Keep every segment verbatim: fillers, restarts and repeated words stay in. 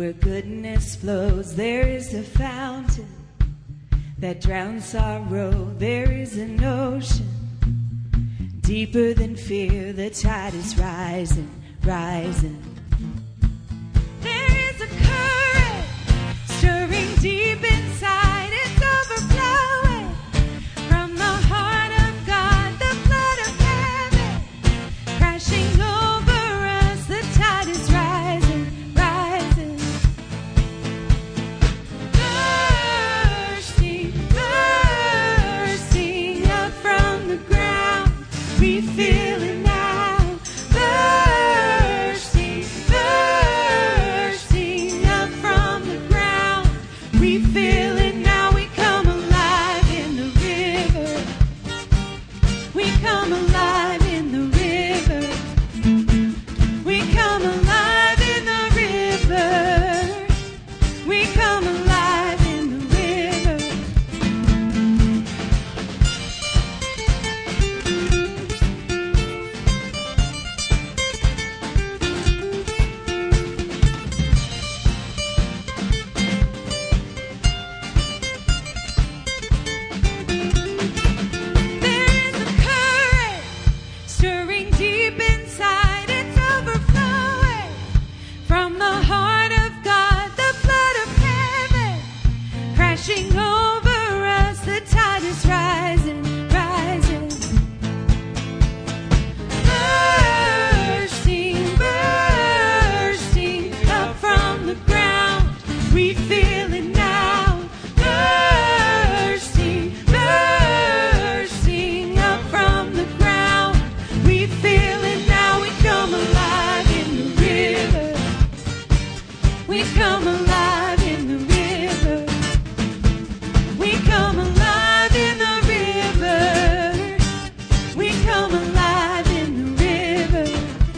Where goodness flows, there is a fountain that drowns sorrow. There is an ocean deeper than fear. The tide is rising, rising. There is a current stirring deep inside. It's overflowing from the heart of God. The flood of heaven crashing over us. The tide is rising, rising. Bursting, bursting up from the ground. We feel it now. Bursting, bursting up from the ground. We feel it now. We come alive in the river. We come alive in the river. We come alive in the river. We come alive in the river. There is a current stirring deep inside. It's overflowing from the heart of God. The flood of heaven crashing over us. The tide is rising, rising. Bursting, bursting up from the ground. We feel it now. Bursting, bursting up from the ground. We feel it now. We come alive in the river. We come alive in the river. We come alive in the river. We come alive in the river.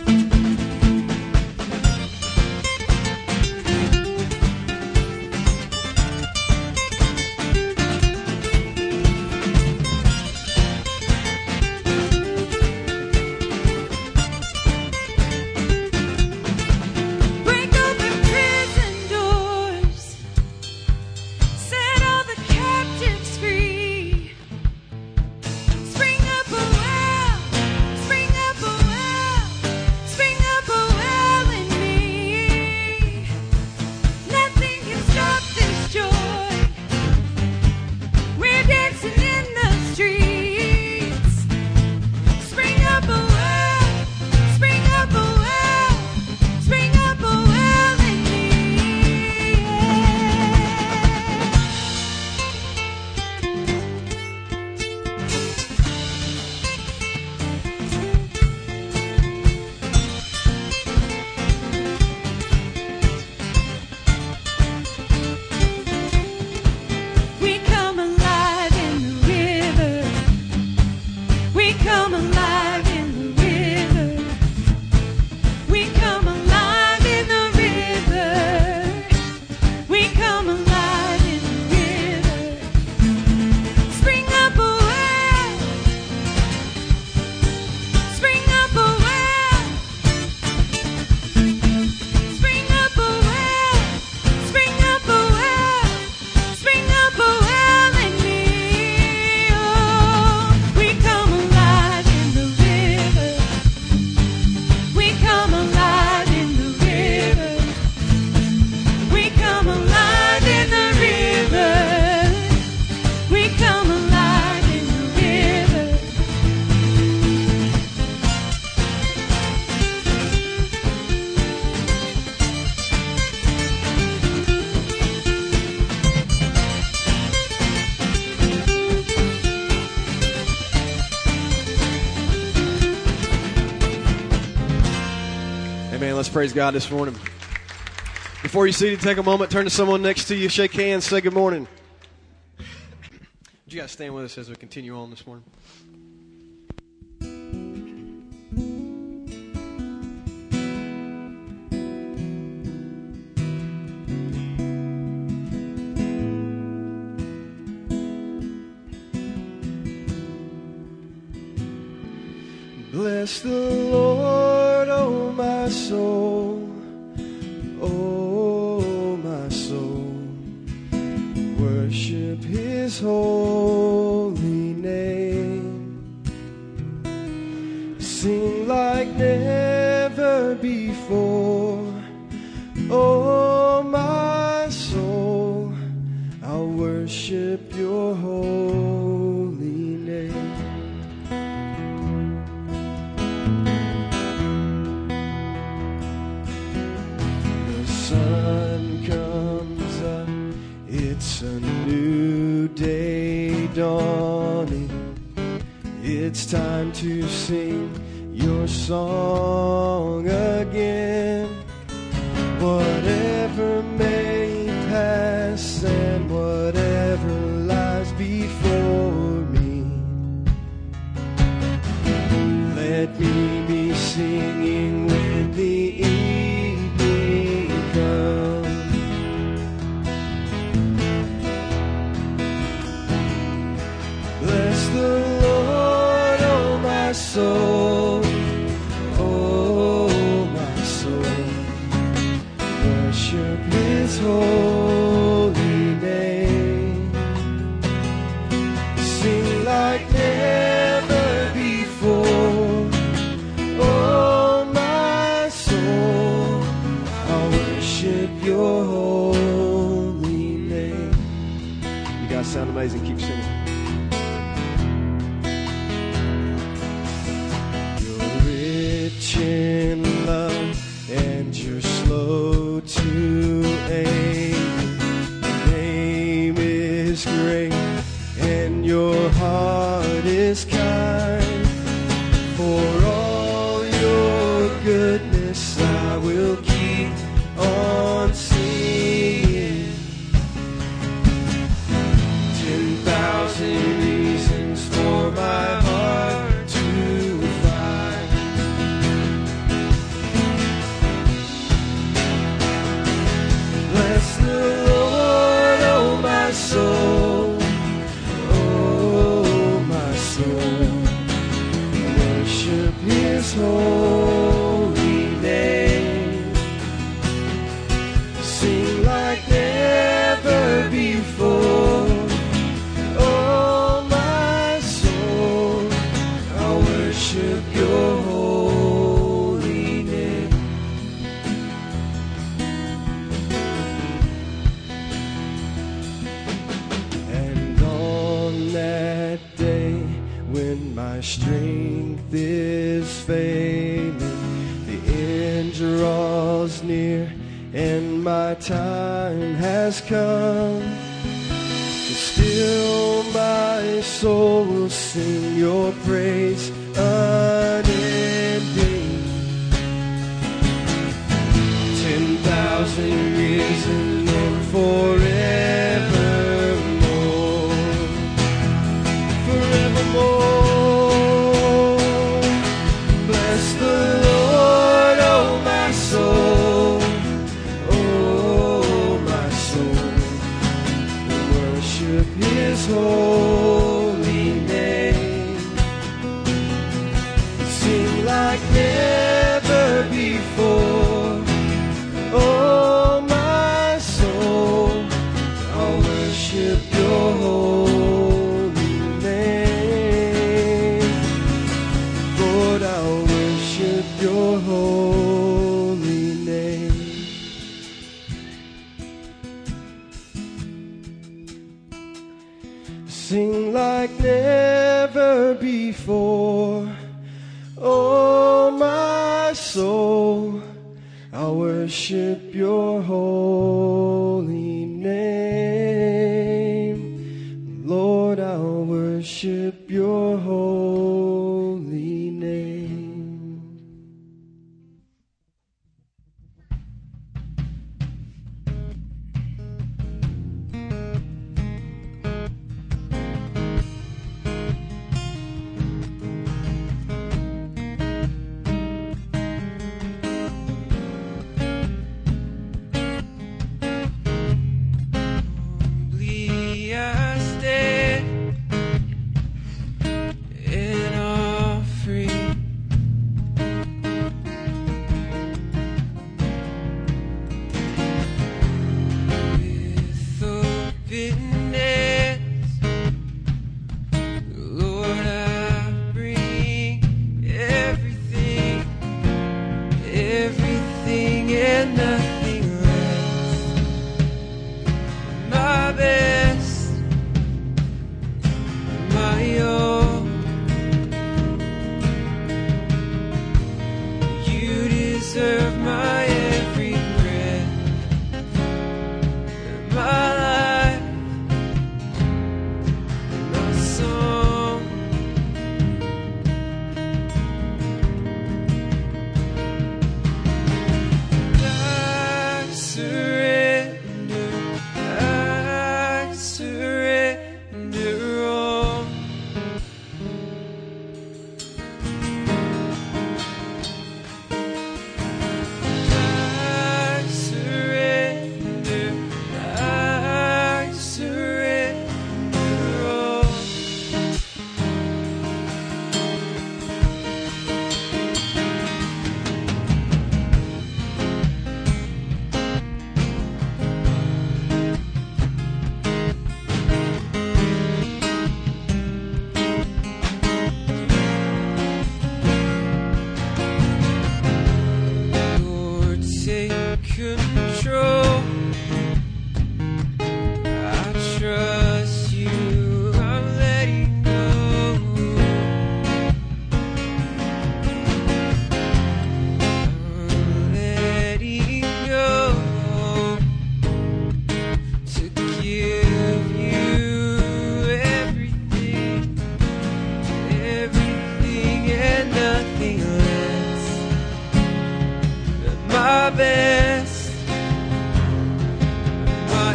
Break open prison doors. Set all the captives free. Spring up a well, spring up a well, spring up a well in me. Nothing can stop this joy. We're dancing in the streets. Spring up a well, spring up a well, spring up a well in me. We come alive in the river. We come alive in the river. We come alive in the river. We come alive in the river. Spring up a well. Spring up a well. Spring up a well. Spring up a well. Spring up a well in me. Oh, we come alive in the river. We come alive in the river. We come alive in the river. We come alive in the river. Amen. Let's praise God this morning. Before you're seated, take a moment, turn to someone next to you, shake hands, say good morning. Would you guys stand with us as we continue on this morning? Bless the Lord, oh my soul, oh His holy name. Sing like never before. Oh, my soul, I'll worship your holy name. The sun comes up, it's a new day dawning. It's time to sing your song again. Whatever may pass and whatever lies before me, let me be singing when the evening comes. Bless the Lord, oh my soul, oh my soul. Worship His holy name. Sing like never before. Oh, my soul, I'll worship your holy name. You guys sound amazing. Keep singing. You're rich in love and you're slow to anger. Your name is great and your heart is kind. For all your goodness I will keep on singing. Ten thousand reasons for my heart to find. Bless the Lord, oh my soul, oh my soul. Worship His holy name. Sing like never before. Oh my soul, I'll worship your holy name. And on that day when my strength is failing, the end draws near and my time has come. To still my soul will sing your praise unending. Ten thousand years and then forevermore, forevermore. Bless the Lord, oh my soul, oh my soul. Worship His holy name. Sing like never before. Oh my soul, I'll worship your holy name. Lord, I'll worship your holy name. Sing like never before. Oh my soul, I'll worship your holy name. Lord, I'll worship your holy name.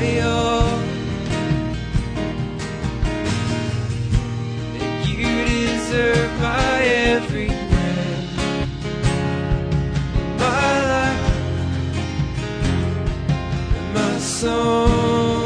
my all. And you deserve my every breath, my life, and my song.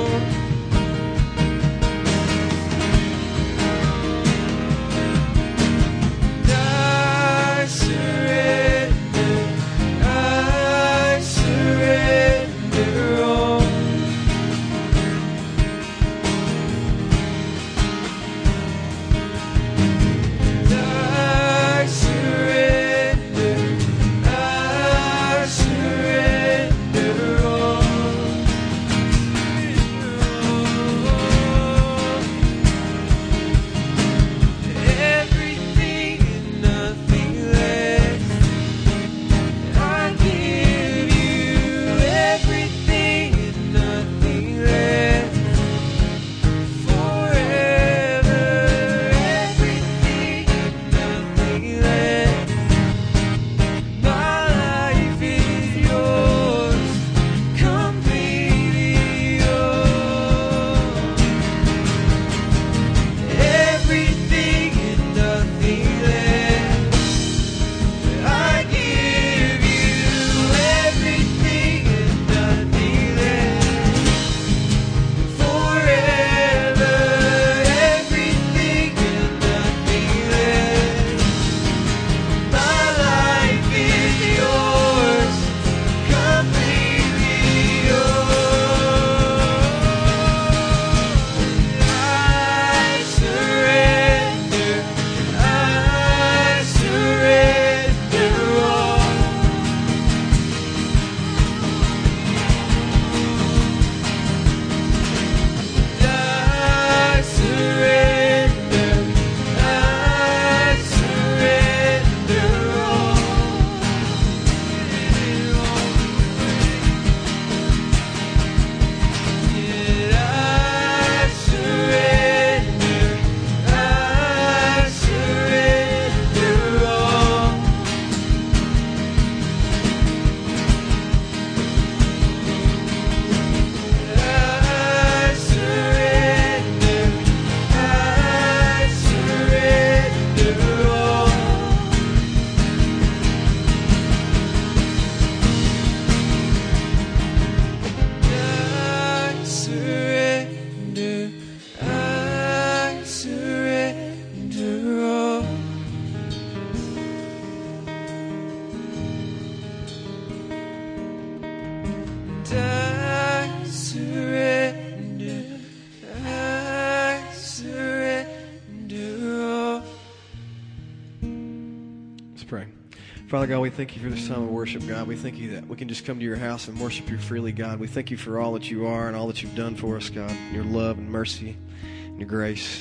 Father God, we thank you for this time of worship, God. We thank you that we can just come to your house and worship you freely, God. We thank you for all that you are and all that you've done for us, God, your love and mercy and your grace.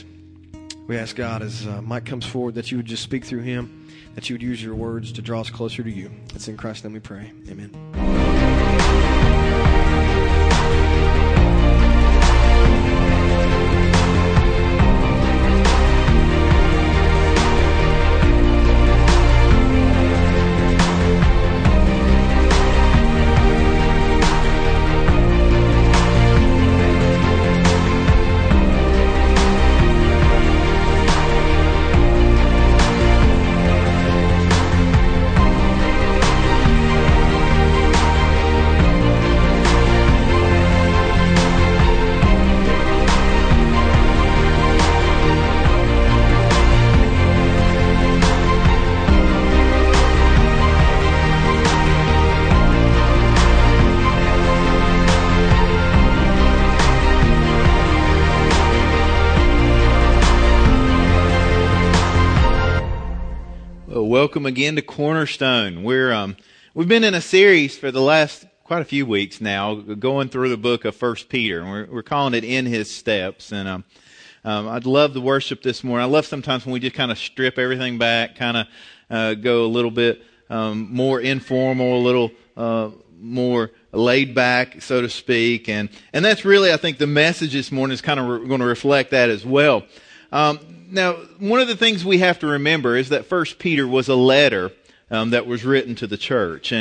We ask, God, as uh, Mike comes forward, that you would just speak through him, that you would use your words to draw us closer to you. It's in Christ's name we pray. Amen. Welcome again to Cornerstone. We're um, we've been in a series for the last quite a few weeks now, going through the book of First Peter, and we're, we're calling it In His Steps. And um, um, I'd love the worship this morning. I love sometimes when we just kind of strip everything back, kind of uh, go a little bit um, more informal, a little uh, more laid back, so to speak. And and that's really, I think, the message this morning is kind of re- going to reflect that as well. Um, Now, one of the things we have to remember is that First Peter was a letter um, that was written to the church. And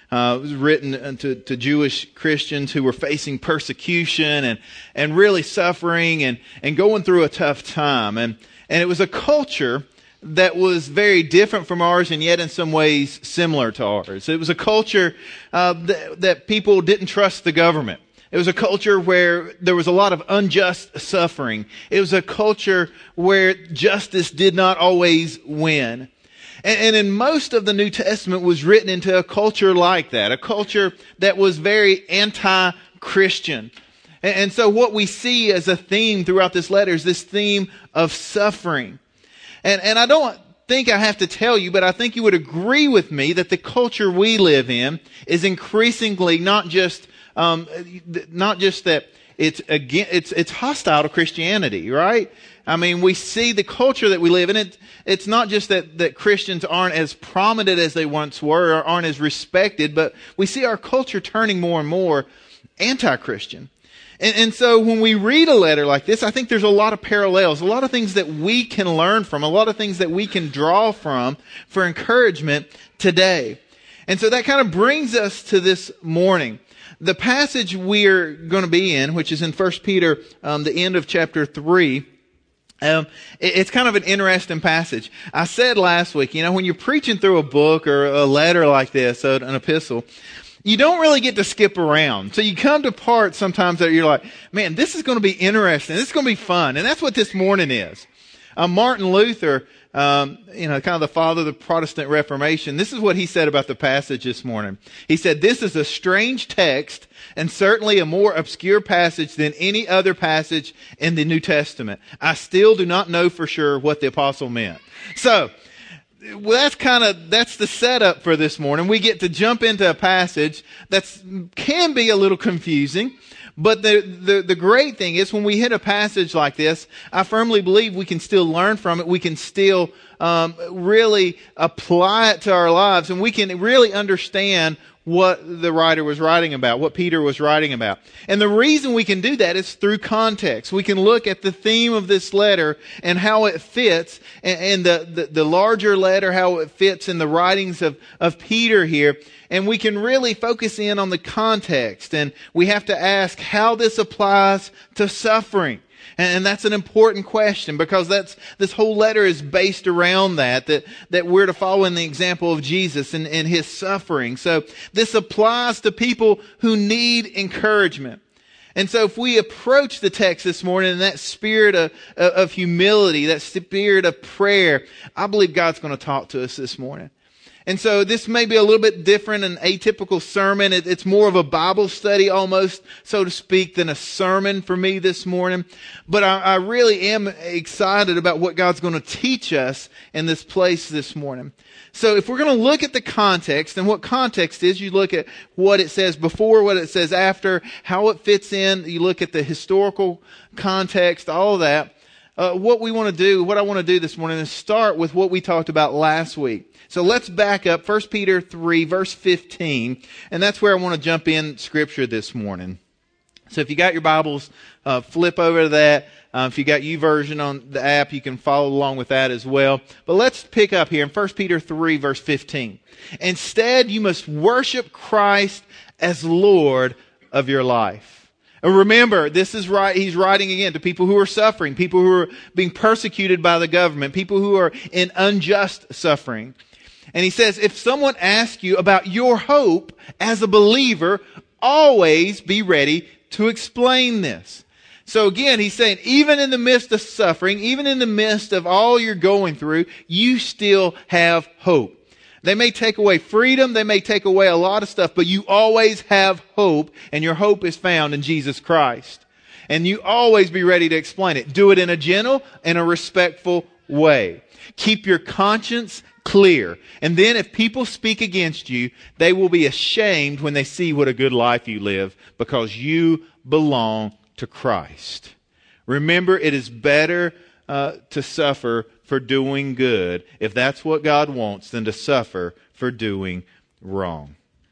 Uh, it was written to, to Jewish Christians who were facing persecution and, and really suffering and, and going through a tough time. And, and it was a culture that was very different from ours and yet in some ways similar to ours. It was a culture uh, that, that people didn't trust the government. It was a culture where there was a lot of unjust suffering. It was a culture where justice did not always win. And, and in most of the New Testament was written into a culture like that, a culture that was very anti-Christian. And, and so what we see as a theme throughout this letter is this theme of suffering. And, and I don't think I have to tell you, but I think you would agree with me that the culture we live in is increasingly not just Um, not just that it's again, it's, it's hostile to Christianity, right? I mean, we see the culture that we live in. It, it's not just that, that Christians aren't as prominent as they once were or aren't as respected, but we see our culture turning more and more anti-Christian. And, and so when we read a letter like this, I think there's a lot of parallels, a lot of things that we can learn from, a lot of things that we can draw from for encouragement today. And so that kind of brings us to this morning. The passage we're going to be in, which is in First Peter, um, the end of chapter three, um, it, it's kind of an interesting passage. I said last week, you know, when you're preaching through a book or a letter like this, an epistle, you don't really get to skip around. So you come to parts sometimes that you're like, man, this is going to be interesting. This is going to be fun. And that's what this morning is. Uh, Martin Luther, Um, you know, kind of the father of the Protestant Reformation. This is what he said about the passage this morning. He said, "This is a strange text and certainly a more obscure passage than any other passage in the New Testament. I still do not know for sure what the apostle meant." So, well, that's kind of, that's the setup for this morning. We get to jump into a passage that can be a little confusing. But the, the, the great thing is when we hit a passage like this, I firmly believe we can still learn from it. We can still um, really apply it to our lives, and we can really understand what the writer was writing about, what Peter was writing about. And the reason we can do that is through context. We can look at the theme of this letter and how it fits, and, and the, the, the larger letter, how it fits in the writings of, of Peter here. And we can really focus in on the context, and we have to ask how this applies to suffering. And that's an important question, because that's, this whole letter is based around that, that, that we're to follow in the example of Jesus and, and his suffering. So this applies to people who need encouragement. And so if we approach the text this morning in that spirit of, of humility, that spirit of prayer, I believe God's going to talk to us this morning. And so this may be a little bit different, an atypical sermon. It, it's more of a Bible study almost, so to speak, than a sermon for me this morning. But I, I really am excited about what God's going to teach us in this place this morning. So if we're going to look at the context, and what context is, you look at what it says before, what it says after, how it fits in, you look at the historical context, all of that. Uh, what we want to do, what I want to do this morning is start with what we talked about last week. So let's back up, First Peter three, verse fifteen, and that's where I want to jump in Scripture this morning. So if you got your Bibles, uh, flip over to that. Uh, if you got YouVersion on the app, you can follow along with that as well. But let's pick up here in First Peter three, verse fifteen. "Instead, you must worship Christ as Lord of your life." And remember, this is right. He's writing again to people who are suffering, people who are being persecuted by the government, people who are in unjust suffering. And he says, if someone asks you about your hope as a believer, always be ready to explain this. So again, he's saying, even in the midst of suffering, even in the midst of all you're going through, you still have hope. They may take away freedom, they may take away a lot of stuff, but you always have hope, and your hope is found in Jesus Christ. And you always be ready to explain it. Do it in a gentle and a respectful way. Keep your conscience clear. And then if people speak against you, they will be ashamed when they see what a good life you live, because you belong to Christ. Remember, it is better uh, to suffer for doing good, if that's what God wants, than to suffer for doing wrong.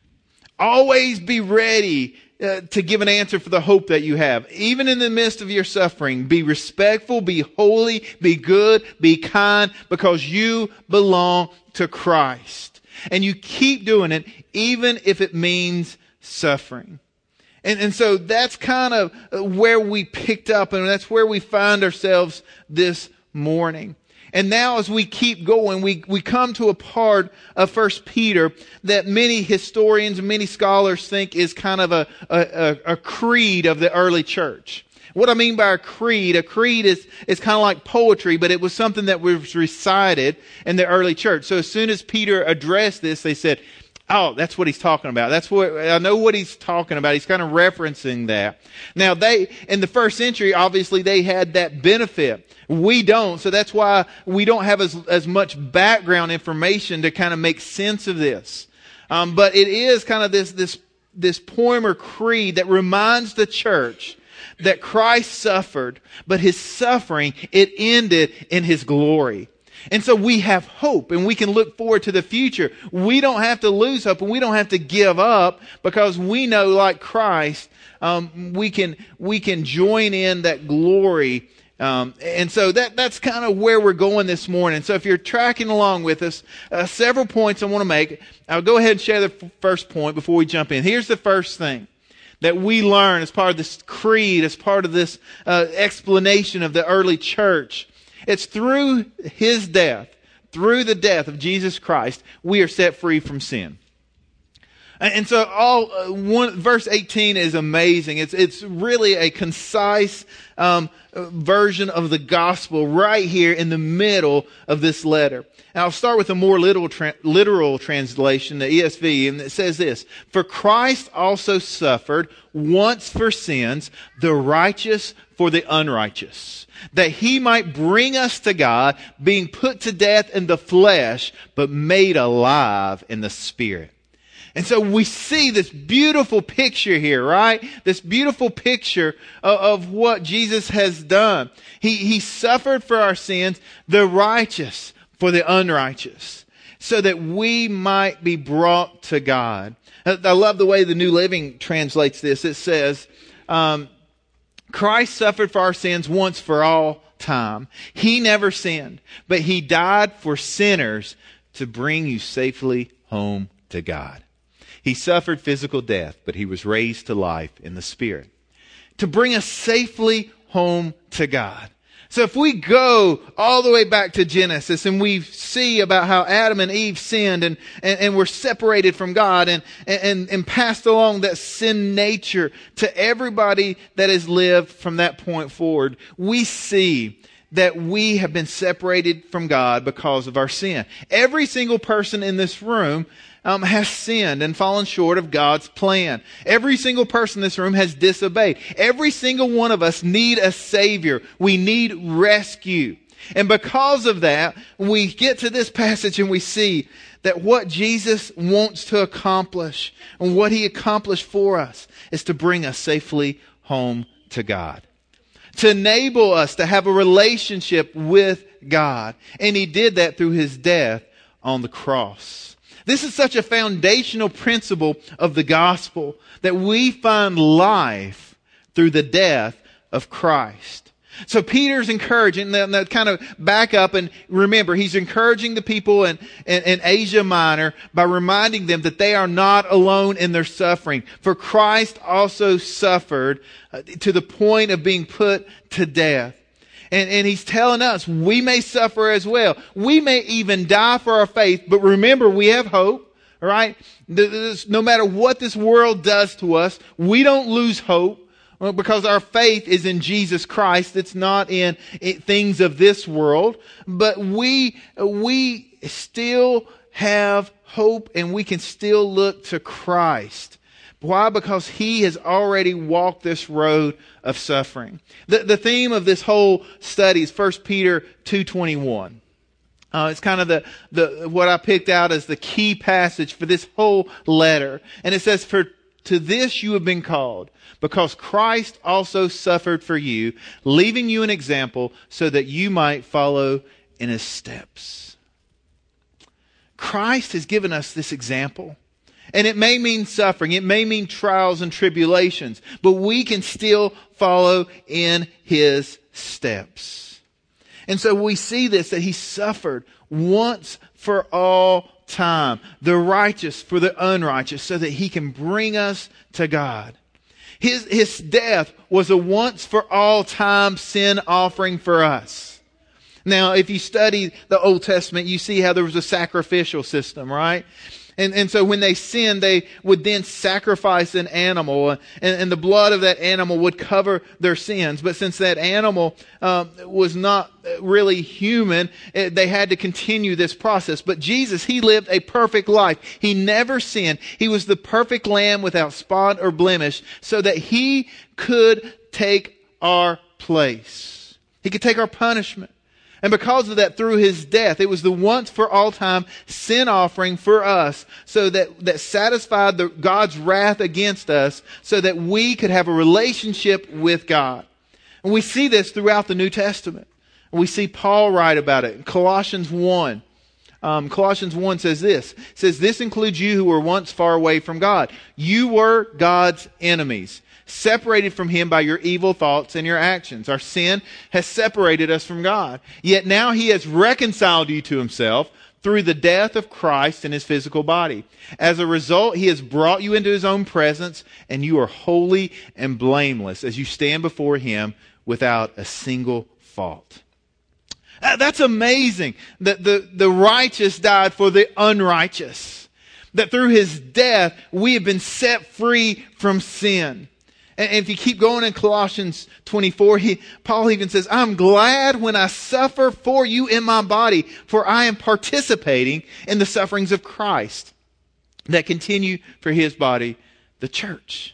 Always be ready uh, to give an answer for the hope that you have. Even in the midst of your suffering, be respectful, be holy, be good, be kind, because you belong to Christ. And you keep doing it, even if it means suffering. And, and so that's kind of where we picked up, and that's where we find ourselves this morning. And now as we keep going, we, we come to a part of First Peter that many historians and many scholars think is kind of a, a, a creed of the early church. What I mean by a creed, a creed is, is kind of like poetry, but it was something that was recited in the early church. So as soon as Peter addressed this, they said, oh, that's what he's talking about. That's what, I know what he's talking about. He's kind of referencing that. Now they, in the first century, obviously they had that benefit. We don't, so that's why we don't have as, as much background information to kind of make sense of this. Um, but it is kind of this, this, this poem or creed that reminds the church that Christ suffered, but his suffering, it ended in his glory. And so we have hope and we can look forward to the future. We don't have to lose hope and we don't have to give up, because we know, like Christ, um, we can, we can join in that glory. Um, and so that, that's kind of where we're going this morning. So if you're tracking along with us, uh, several points I want to make. I'll go ahead and share the f- first point before we jump in. Here's the first thing that we learn as part of this creed, as part of this uh, explanation of the early church. It's through his death, through the death of Jesus Christ, we are set free from sin. And so all uh, one verse eighteen is amazing. It's it's really a concise um, version of the gospel right here in the middle of this letter. And I'll start with a more literal tra- literal translation, the E S V, and it says this: "For Christ also suffered once for sins, the righteous for the unrighteous, that he might bring us to God, being put to death in the flesh, but made alive in the spirit." And so we see this beautiful picture here, right? This beautiful picture of, of what Jesus has done. He, he suffered for our sins, the righteous for the unrighteous, so that we might be brought to God. I love the way the New Living translates this. It says, um, Christ suffered for our sins once for all time. He never sinned, but he died for sinners to bring you safely home to God. He suffered physical death, but he was raised to life in the Spirit to bring us safely home to God. So if we go all the way back to Genesis and we see about how Adam and Eve sinned and, and, and were separated from God and, and, and passed along that sin nature to everybody that has lived from that point forward, we see that we have been separated from God because of our sin. Every single person in this room Um, has sinned and fallen short of God's plan. Every single person in this room has disobeyed. Every single one of us need a Savior. We need rescue. And because of that, we get to this passage and we see that what Jesus wants to accomplish and what he accomplished for us is to bring us safely home to God, to enable us to have a relationship with God. And he did that through his death on the cross. This is such a foundational principle of the gospel, that we find life through the death of Christ. So Peter's encouraging them to kind of back up and remember, he's encouraging the people in, in, in Asia Minor by reminding them that they are not alone in their suffering. For Christ also suffered uh, to the point of being put to death. And, and he's telling us we may suffer as well. We may even die for our faith. But remember, we have hope, right? No matter what this world does to us, we don't lose hope because our faith is in Jesus Christ. It's not in things of this world. But we, we still have hope and we can still look to Christ. Why? Because he has already walked this road of suffering. The, the theme of this whole study is First Peter two twenty-one. Uh, it's kind of the, the, what I picked out as the key passage for this whole letter. And it says, "For to this you have been called, because Christ also suffered for you, leaving you an example so that you might follow in his steps." Christ has given us this example. And it may mean suffering. It may mean trials and tribulations. But we can still follow in his steps. And so we see this, that he suffered once for all time, the righteous for the unrighteous, so that he can bring us to God. His, his death was a once for all time sin offering for us. Now, if you study the Old Testament, you see how there was a sacrificial system, right? And, and so when they sinned, they would then sacrifice an animal, and, and the blood of that animal would cover their sins. But since that animal um, was not really human, it, they had to continue this process. But Jesus, He lived a perfect life. He never sinned. He was the perfect lamb without spot or blemish, so that He could take our place. He could take our punishment. And because of that, through His death, it was the once for all time sin offering for us, so that, that satisfied the, God's wrath against us, so that we could have a relationship with God. And we see this throughout the New Testament. And we see Paul write about it in Colossians one. Um, Colossians one says this. It says, "This includes you who were once far away from God. You were God's enemies, separated from Him by your evil thoughts and your actions. Our sin has separated us from God. Yet now He has reconciled you to Himself through the death of Christ in His physical body. As a result, He has brought you into His own presence, and you are holy and blameless as you stand before Him without a single fault." That's amazing that the, the righteous died for the unrighteous. That through His death, we have been set free from sin. And if you keep going in Colossians twenty-four, he, Paul even says, "I'm glad when I suffer for you in my body, for I am participating in the sufferings of Christ that continue for His body, the church."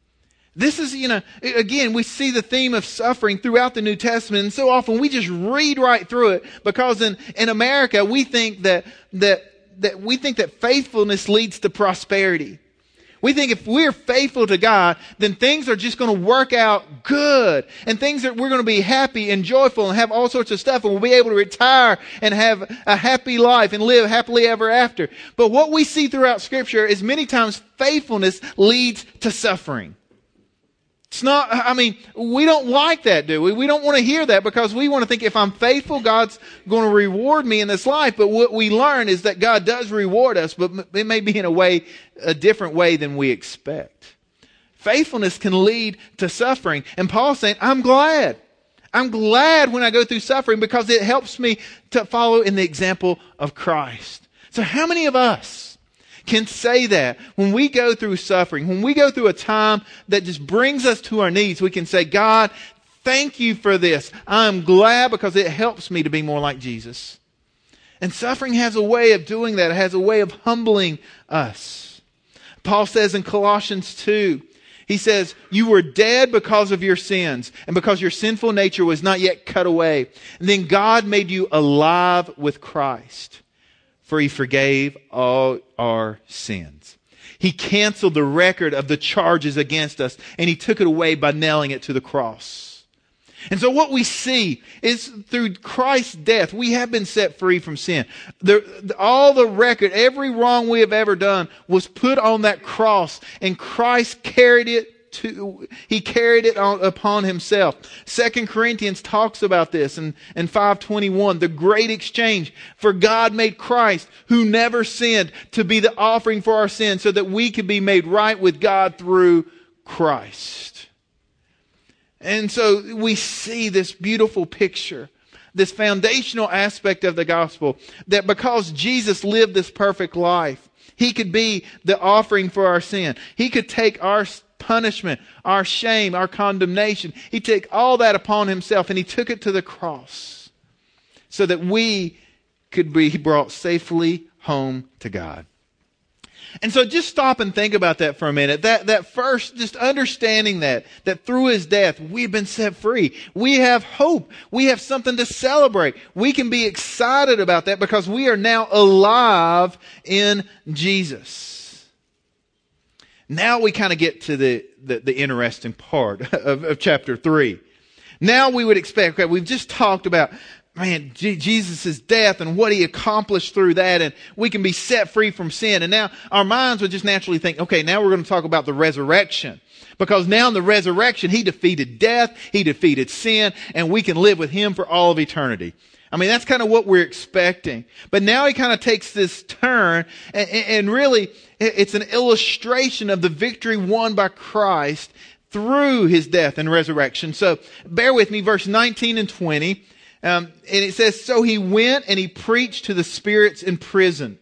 This is, you know, again, we see the theme of suffering throughout the New Testament. And so often we just read right through it, because in, in America, we think that, that, that we think that faithfulness leads to prosperity. We think if we're faithful to God, then things are just going to work out good. And things that we're going to be happy and joyful and have all sorts of stuff. And we'll be able to retire and have a happy life and live happily ever after. But what we see throughout Scripture is many times faithfulness leads to suffering. It's not, I mean, we don't like that, do we? We don't want to hear that, because we want to think if I'm faithful, God's going to reward me in this life. But what we learn is that God does reward us, but it may be in a way, a different way than we expect. Faithfulness can lead to suffering. And Paul's saying, I'm glad. I'm glad when I go through suffering, because it helps me to follow in the example of Christ. So how many of us can say that when we go through suffering, when we go through a time that just brings us to our knees, we can say, God, thank you for this. I'm glad, because it helps me to be more like Jesus. And suffering has a way of doing that. It has a way of humbling us. Paul says in Colossians two, he says, "You were dead because of your sins, and because your sinful nature was not yet cut away. And then God made you alive with Christ, for He forgave all our sins. He canceled the record of the charges against us, and He took it away by nailing it to the cross." And so what we see is through Christ's death, we have been set free from sin. The, all the record, every wrong we have ever done was put on that cross, and Christ carried it To, he carried it on, upon Himself. Second Corinthians talks about this in, in five twenty-one, the great exchange. "For God made Christ, who never sinned, to be the offering for our sins, so that we could be made right with God through Christ." And so we see this beautiful picture, this foundational aspect of the gospel, that because Jesus lived this perfect life, He could be the offering for our sin. He could take our punishment, our shame, our condemnation. He took all that upon Himself, and He took it to the cross, so that we could be brought safely home to God. And so just stop and think about that for a minute. That, that first, just understanding that, that through His death, we've been set free. We have hope. We have something to celebrate. We can be excited about that, because we are now alive in Jesus. Now we kind of get to the, the, the interesting part of, of chapter three. Now we would expect, okay, we've just talked about man, G- Jesus' death and what he accomplished through that, and we can be set free from sin. And now our minds would just naturally think, okay, now we're going to talk about the resurrection. Because now in the resurrection, he defeated death, he defeated sin, and we can live with him for all of eternity. I mean, that's kind of what we're expecting. But now he kind of takes this turn, and, and really, it's an illustration of the victory won by Christ through his death and resurrection. So bear with me, verse nineteen and twenty. Um, and it says, so he went and he preached to the spirits in prison.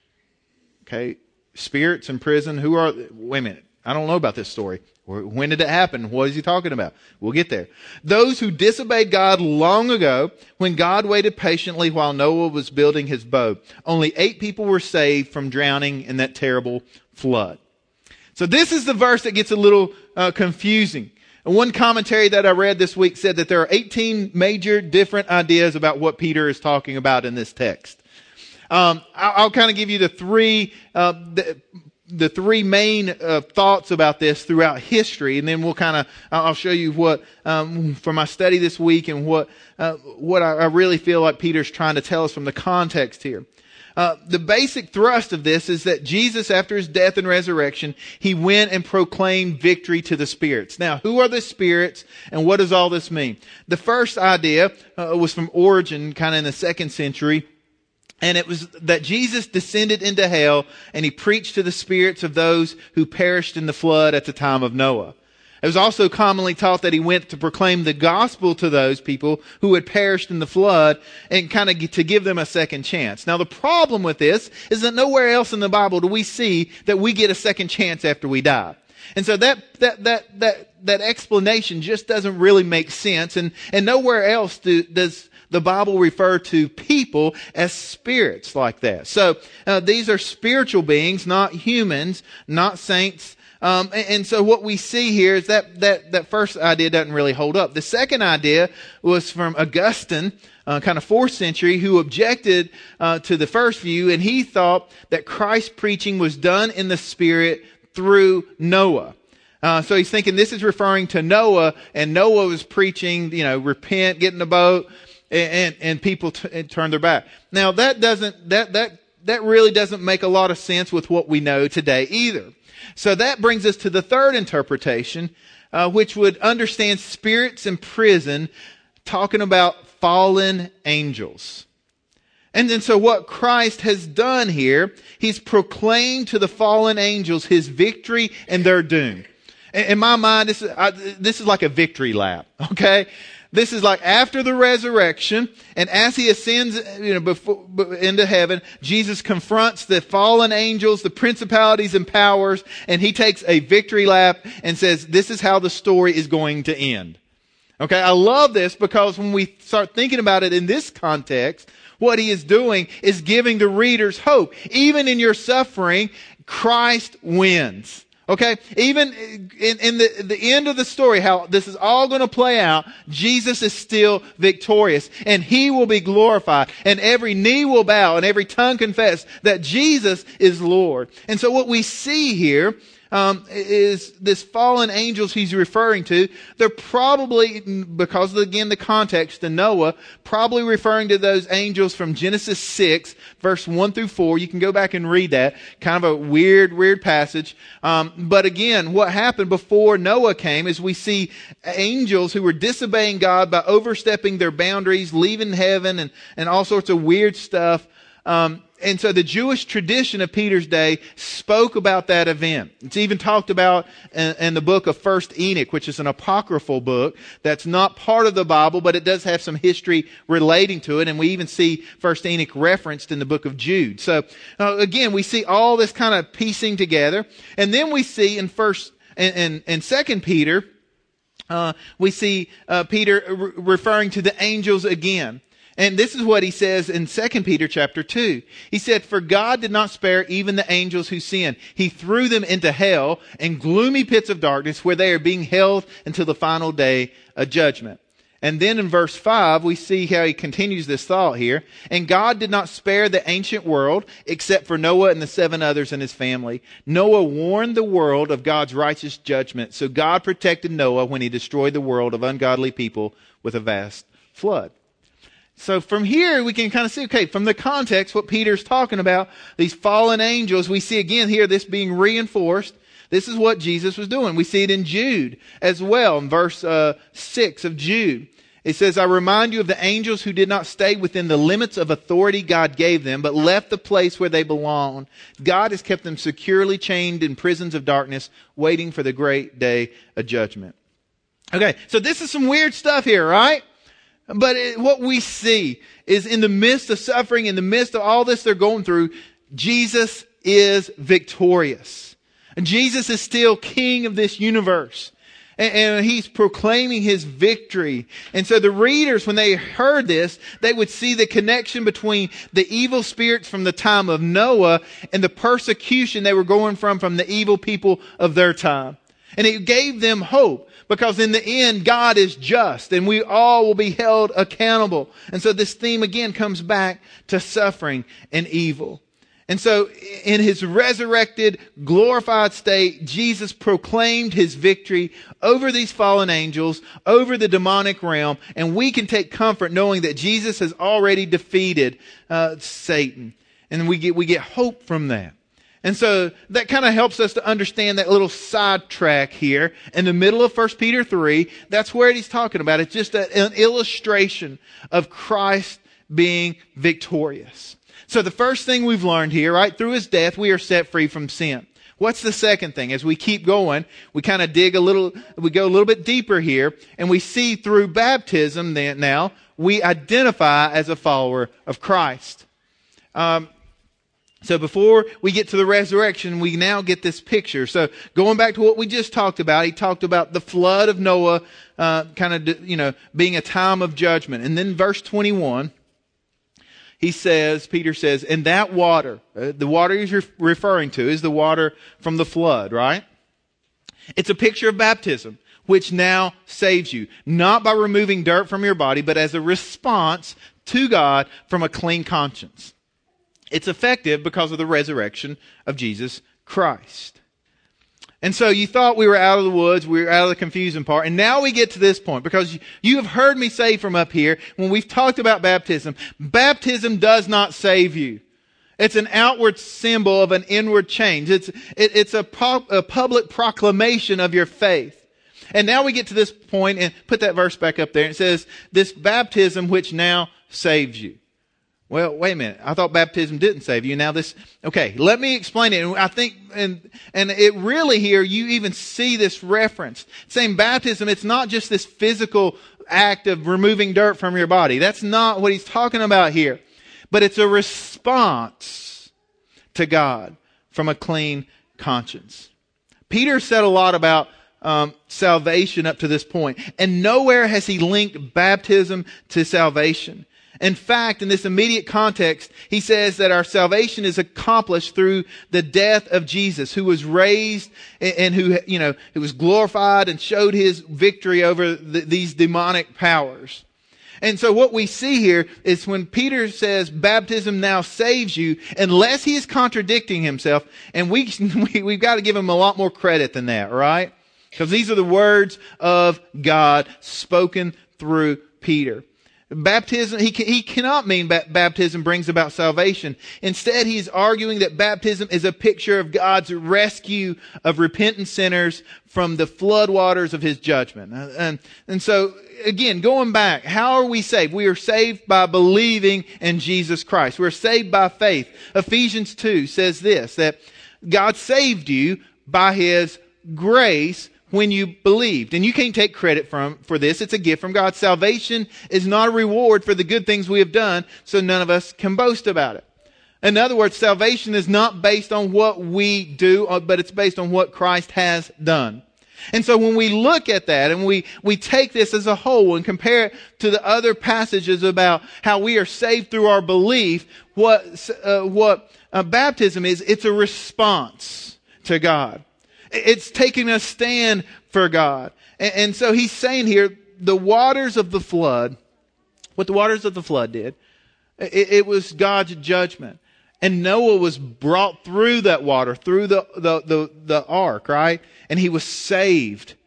Okay, spirits in prison. Who are, wait a minute, I don't know about this story. When did it happen? What is he talking about? We'll get there. Those who disobeyed God long ago, when God waited patiently while Noah was building his boat. Only eight people were saved from drowning in that terrible flood. So this is the verse that gets a little uh, confusing. And one commentary that I read this week said that there are eighteen major different ideas about what Peter is talking about in this text. Um, I'll, I'll kind of give you the three, uh, the, the three main uh, thoughts about this throughout history, and then we'll kind of, I'll show you what, um, for my study this week, and what, uh, what I, I really feel like Peter's trying to tell us from the context here. Uh, the basic thrust of this is that Jesus, after his death and resurrection, he went and proclaimed victory to the spirits. Now, who are the spirits, and what does all this mean? The first idea uh, was from Origen, kind of in the second century, and it was that Jesus descended into hell, and he preached to the spirits of those who perished in the flood at the time of Noah. It was also commonly taught that he went to proclaim the gospel to those people who had perished in the flood and kind of to give them a second chance. Now, the problem with this is that nowhere else in the Bible do we see that we get a second chance after we die. And so that, that, that, that, that explanation just doesn't really make sense. And, and nowhere else do, does the Bible refer to people as spirits like that. So, uh, these are spiritual beings, not humans, not saints. Um, and, and so what we see here is that, that, that first idea doesn't really hold up. The second idea was from Augustine, uh, kind of fourth century, who objected, uh, to the first view, and he thought that Christ's preaching was done in the Spirit through Noah. Uh, so he's thinking this is referring to Noah, and Noah was preaching, you know, repent, get in the boat, and, and, and people t- turn their back. Now that doesn't, that, that, that really doesn't make a lot of sense with what we know today either. So that brings us to the third interpretation, uh, which would understand spirits in prison, talking about fallen angels. And then so what Christ has done here, he's proclaimed to the fallen angels his victory and their doom. In my mind, this is, I, this is like a victory lap, okay? This is like after the resurrection, and as he ascends, you know, before, into heaven, Jesus confronts the fallen angels, the principalities and powers, and he takes a victory lap and says, this is how the story is going to end. Okay, I love this because when we start thinking about it in this context, what he is doing is giving the readers hope. Even in your suffering, Christ wins. Okay, even in, in the, the end of the story, how this is all going to play out, Jesus is still victorious, and he will be glorified, and every knee will bow, and every tongue confess that Jesus is Lord. And so what we see here um, is this fallen angels he's referring to. They're probably, because of, again, the context to Noah, probably referring to those angels from Genesis six, verse one through four. You can go back and read that. Kind of a weird, weird passage. Um, but again, what happened before Noah came is we see angels who were disobeying God by overstepping their boundaries, leaving heaven, and, and all sorts of weird stuff. Um, and so the Jewish tradition of Peter's day spoke about that event. It's even talked about in, in the book of First Enoch, which is an apocryphal book that's not part of the Bible, but it does have some history relating to it. And we even see First Enoch referenced in the book of Jude. So uh, again, we see all this kind of piecing together. And then we see in First and, and, and Second Peter, uh, we see uh, Peter re- referring to the angels again. And this is what he says in Second Peter chapter two. He said, for God did not spare even the angels who sinned. He threw them into hell and gloomy pits of darkness where they are being held until the final day of judgment. And then in verse five, we see how he continues this thought here. And God did not spare the ancient world except for Noah and the seven others in his family. Noah warned the world of God's righteous judgment. So God protected Noah when he destroyed the world of ungodly people with a vast flood. So from here, we can kind of see, okay, from the context, what Peter's talking about, these fallen angels, we see again here this being reinforced. This is what Jesus was doing. We see it in Jude as well, in verse uh, six of Jude. It says, I remind you of the angels who did not stay within the limits of authority God gave them, but left the place where they belong. God has kept them securely chained in prisons of darkness, waiting for the great day of judgment. Okay, so this is some weird stuff here, right? But it, what we see is in the midst of suffering, in the midst of all this they're going through, Jesus is victorious. And Jesus is still king of this universe. And he's proclaiming his victory. And so the readers, when they heard this, they would see the connection between the evil spirits from the time of Noah and the persecution they were going from from the evil people of their time. And it gave them hope, because in the end, God is just and we all will be held accountable. And so this theme again comes back to suffering and evil. And so in his resurrected, glorified state, Jesus proclaimed his victory over these fallen angels, over the demonic realm, and we can take comfort knowing that Jesus has already defeated uh, Satan. And we get we get hope from that. And so that kind of helps us to understand that little sidetrack here in the middle of First Peter three. That's where he's talking about. It's just a, an illustration of Christ being victorious. So the first thing we've learned here, right, through his death, we are set free from sin. What's the second thing? As we keep going, we kind of dig a little, we go a little bit deeper here, and we see through baptism then now, we identify as a follower of Christ. Um, so before we get to the resurrection, we now get this picture. So going back to what we just talked about, he talked about the flood of Noah, uh, kind of, you know, being a time of judgment. And then verse twenty-one, he says, Peter says, and that water, uh, the water he's re- referring to is the water from the flood, right? It's a picture of baptism, which now saves you, not by removing dirt from your body, but as a response to God from a clean conscience. It's effective because of the resurrection of Jesus Christ. And so you thought we were out of the woods, we were out of the confusing part, and now we get to this point, because you have heard me say from up here, when we've talked about baptism, baptism does not save you. It's an outward symbol of an inward change. It's, it, it's a, pro, a public proclamation of your faith. And now we get to this point, and put that verse back up there. It says, this baptism which now saves you. Well, wait a minute. I thought baptism didn't save you. Now this, okay, let me explain it. And I think, and, and it really here, you even see this reference. Saying baptism, it's not just this physical act of removing dirt from your body. That's not what he's talking about here. But it's a response to God from a clean conscience. Peter said a lot about um, salvation up to this point, and nowhere has he linked baptism to salvation. In fact, in this immediate context, he says that our salvation is accomplished through the death of Jesus, who was raised and who, you know, who was glorified and showed his victory over the, these demonic powers. And so what we see here is when Peter says baptism now saves you, unless he is contradicting himself, and we, we we've got to give him a lot more credit than that, right? Because these are the words of God spoken through Peter. Baptism, he, he cannot mean ba- baptism brings about salvation. Instead, he's arguing that baptism is a picture of God's rescue of repentant sinners from the floodwaters of his judgment. And, and so, again, going back, how are we saved? We are saved by believing in Jesus Christ. We're saved by faith. Ephesians two says this, that God saved you by his grace when you believed. And you can't take credit from for this. It's a gift from God. Salvation is not a reward for the good things we have done, so none of us can boast about it. In other words, salvation is not based on what we do, but it's based on what Christ has done. And so when we look at that and we, we take this as a whole and compare it to the other passages about how we are saved through our belief, what, uh, what uh, baptism is, it's a response to God. It's taking a stand for God. And, and so he's saying here, the waters of the flood, what the waters of the flood did, it, it was God's judgment. And Noah was brought through that water, through the, the, the, the ark, right? And he was saved.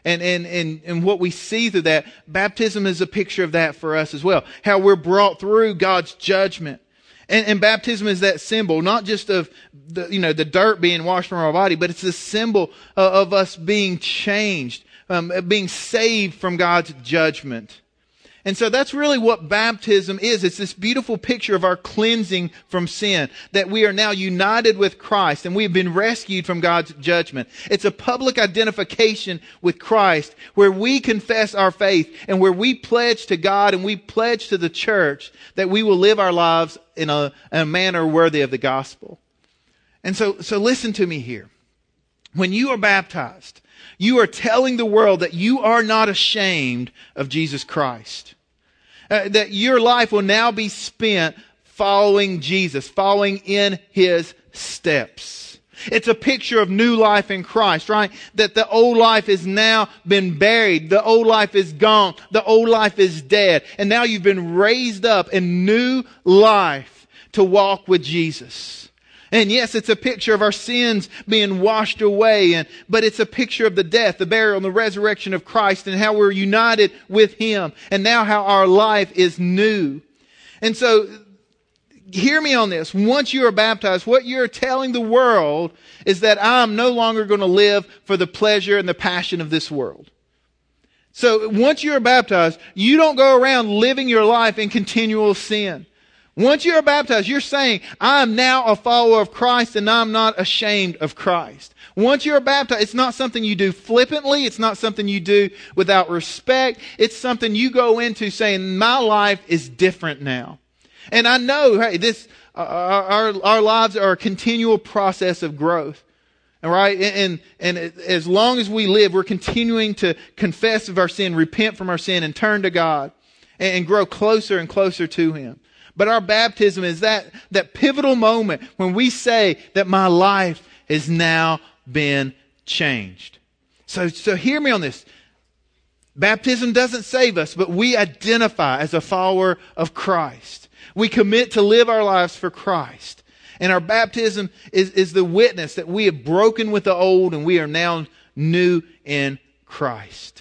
And, and, and, and what we see through that, baptism is a picture of that for us as well. How we're brought through God's judgment. And, and baptism is that symbol, not just of the, you know, the dirt being washed from our body, but it's a symbol of, of us being changed, um, being saved from God's judgment. And so that's really what baptism is. It's this beautiful picture of our cleansing from sin, that we are now united with Christ and we have been rescued from God's judgment. It's a public identification with Christ where we confess our faith and where we pledge to God and we pledge to the church that we will live our lives in a, in a manner worthy of the gospel. And so, so listen to me here. When you are baptized, you are telling the world that you are not ashamed of Jesus Christ. Uh, that your life will now be spent following Jesus, following in His steps. It's a picture of new life in Christ, right? That the old life has now been buried. The old life is gone. The old life is dead. And now you've been raised up in new life to walk with Jesus. And yes, it's a picture of our sins being washed away, and but it's a picture of the death, the burial, and the resurrection of Christ and how we're united with Him and now how our life is new. And so, hear me on this. Once you are baptized, what you're telling the world is that I'm no longer going to live for the pleasure and the passion of this world. So, once you're baptized, you don't go around living your life in continual sin. Once you're baptized, you're saying, I'm now a follower of Christ and I'm not ashamed of Christ. Once you're baptized, it's not something you do flippantly. It's not something you do without respect. It's something you go into saying, my life is different now. And I know, hey, this, uh, our, our lives are a continual process of growth. All right. And, and, and as long as we live, we're continuing to confess of our sin, repent from our sin and turn to God and, and grow closer and closer to Him. But our baptism is that, that pivotal moment when we say that my life has now been changed. So, so hear me on this. Baptism doesn't save us, but we identify as a follower of Christ. We commit to live our lives for Christ. And our baptism is, is the witness that we have broken with the old and we are now new in Christ.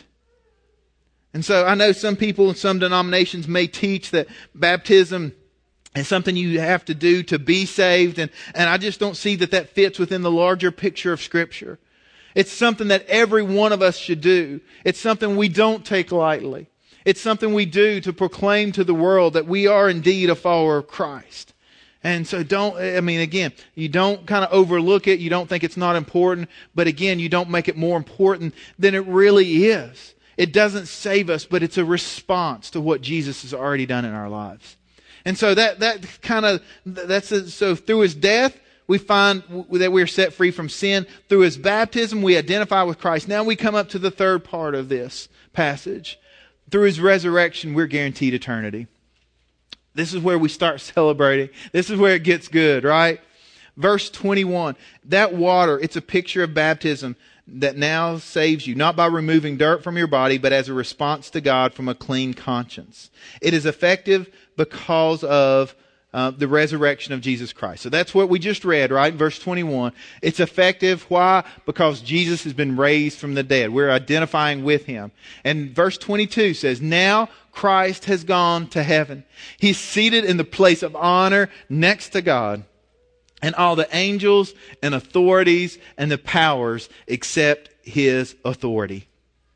And so I know some people in some denominations may teach that baptism is something you have to do to be saved. And, and I just don't see that that fits within the larger picture of Scripture. It's something that every one of us should do. It's something we don't take lightly. It's something we do to proclaim to the world that we are indeed a follower of Christ. And so don't, I mean, again, you don't kind of overlook it. You don't think it's not important. But again, you don't make it more important than it really is. It doesn't save us, but it's a response to what Jesus has already done in our lives. And so that, that kind of, that's, a, so through His death, we find that we're set free from sin. Through His baptism, we identify with Christ. Now we come up to the third part of this passage. Through His resurrection, we're guaranteed eternity. This is where we start celebrating. This is where it gets good, right? Verse twenty-one, that water, it's a picture of baptism that now saves you, not by removing dirt from your body, but as a response to God from a clean conscience. It is effective because of uh, the resurrection of Jesus Christ. So that's what we just read, right? Verse twenty-one. It's effective. Why? Because Jesus has been raised from the dead. We're identifying with Him. And verse twenty-two says, now Christ has gone to heaven. He's seated in the place of honor next to God. And all the angels and authorities and the powers accept His authority.